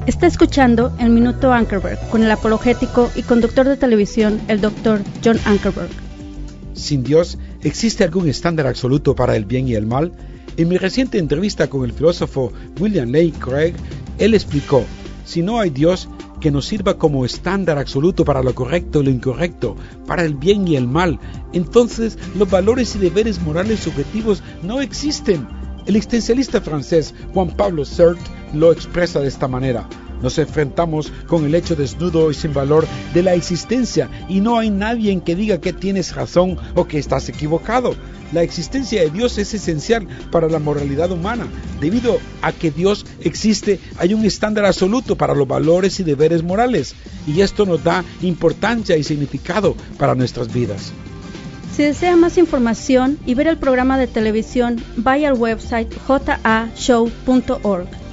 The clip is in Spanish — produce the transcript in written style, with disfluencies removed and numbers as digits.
Está escuchando El Minuto Ankerberg con el apologético y conductor de televisión, el Dr. John Ankerberg. ¿Sin Dios existe algún estándar absoluto para el bien y el mal? En mi reciente entrevista con el filósofo William Lane Craig, él explicó: si no hay Dios que nos sirva como estándar absoluto para lo correcto y lo incorrecto, para el bien y el mal, entonces los valores y deberes morales subjetivos no existen. El existencialista francés Juan Pablo Sartre lo expresa de esta manera: nos enfrentamos con el hecho desnudo y sin valor de la existencia y no hay nadie en que diga que tienes razón o que estás equivocado. La existencia de Dios es esencial para la moralidad humana. Debido a que Dios existe, hay un estándar absoluto para los valores y deberes morales, y esto nos da importancia y significado para nuestras vidas. Si desea más información y ver el programa de televisión, vaya al website jashow.org.